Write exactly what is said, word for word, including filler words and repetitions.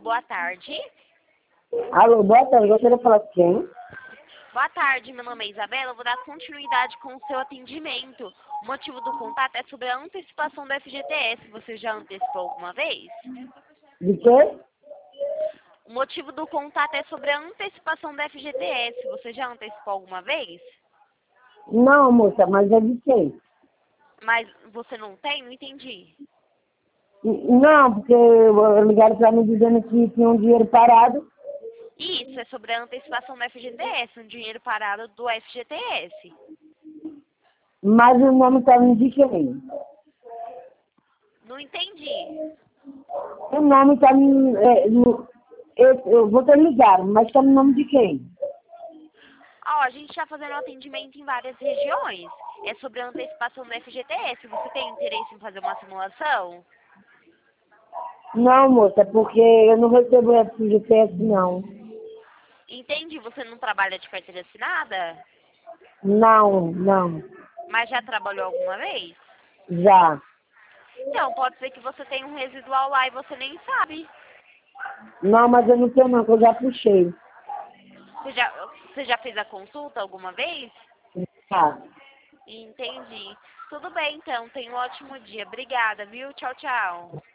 boa tarde. Alô, boa tarde, gostaria de falar com quem? Boa tarde, meu nome é Isabela. Eu vou dar continuidade com o seu atendimento. O motivo do contato é sobre a antecipação do F G T S. Você já antecipou alguma vez? De quê? O motivo do contato é sobre a antecipação do F G T S. Você já antecipou alguma vez? Não, moça, mas é de quem? Mas você não tem? Não entendi. Não, porque ligaram pra mim dizendo que tinha um dinheiro parado. Isso, é sobre a antecipação do F G T S, um dinheiro parado do F G T S. Mas o nome tá me de quem? Não entendi. O nome tá me... É, no, eu, eu vou ter ligado, mas tá no nome de quem? Ó, a gente está fazendo atendimento em várias regiões. É sobre a antecipação do F G T S. Você tem interesse em fazer uma simulação? Não, moça, é porque eu não recebo F G T S, não. Entendi. Você não trabalha de carteira assinada? Não, não. Mas já trabalhou alguma vez? Já. Então, pode ser que você tenha um residual lá e você nem sabe. Não, mas eu não tenho não, que eu já puxei. Você já, você já fez a consulta alguma vez? Tá. Entendi. Tudo bem, então. Tenha um ótimo dia. Obrigada, viu? Tchau, tchau.